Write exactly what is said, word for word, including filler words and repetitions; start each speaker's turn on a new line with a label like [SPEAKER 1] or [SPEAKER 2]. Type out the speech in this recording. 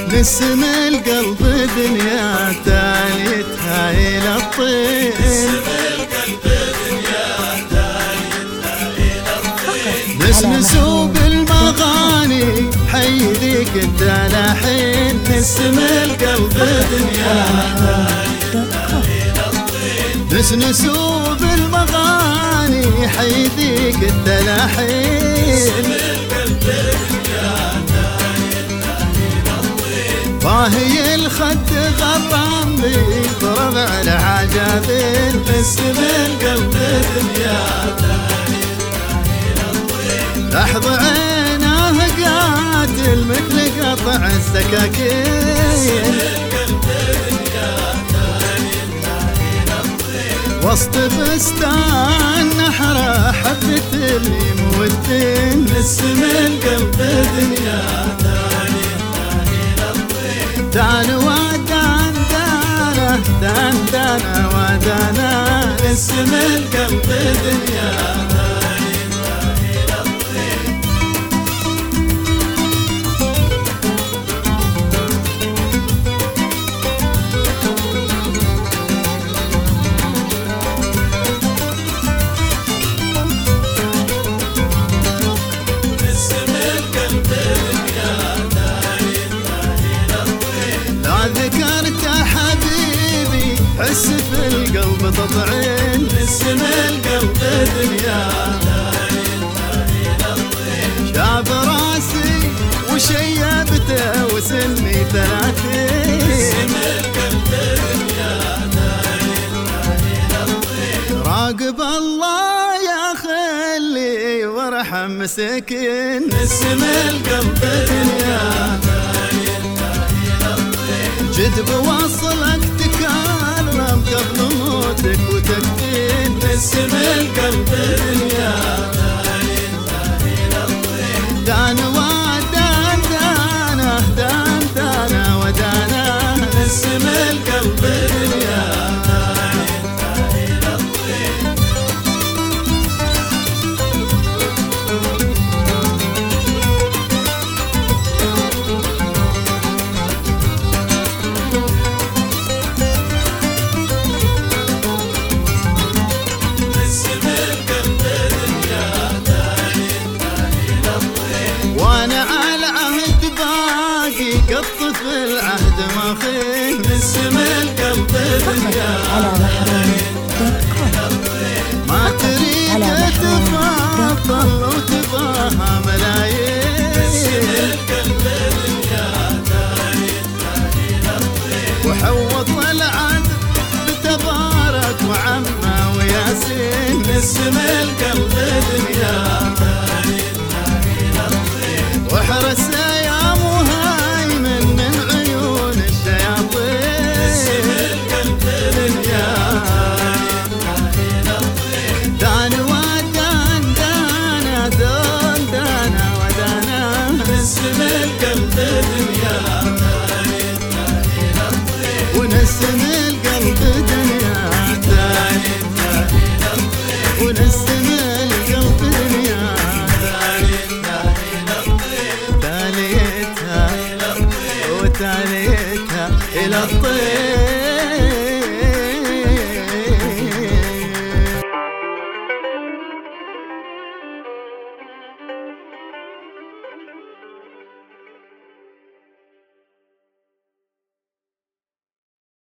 [SPEAKER 1] نسم القلب دنيا تاليتها إلى الطين، نسنسوا بالمغاني حي ذيك الدلاحين. نسم القلب دنيا تاليتها إلى الطين، نسنسوا بالمغاني حي ذيك الدلاحين. باهي الخد غرام بيضرب على عجابين. نسم القلب دنيا لحظ عيناه قاتل مثل قطع السكاكين. وسط بستان نحره حبة اليم والدين. نسم القلب دنيا دان ودان دانه دان دانه ودانا. نسم القلب دنيا حس في القلب تطعين. نسم القلب دنيا شاب راسي وشيبته وسني ثلاثين. نسم القلب دنيا راقب الله يا خلي وارحم مسكين. نسم القلب دنيا جد بوصلك تكرم قبل موتك وتكفين. نسم القلب دنيا دان ودان دانه دان دانه ودانا. نسم القلب دنيا كالطفل عهد ما خين. نسم القلب دنيا ما تريد تفضل وتباها ملايين. نسم القلب دنيا وحوط العد بتبارك وعما وياسين. نسم القلب دنيا واحرس يا مهيمن من عيون الشياطين. نسم القلب دنيا دان ودان دانا دون دانا ودانا. نسم القلب دنيا ونسم القلب دنيا ونسم القلب دنيا تاليتها وتاليتها إلى الطين.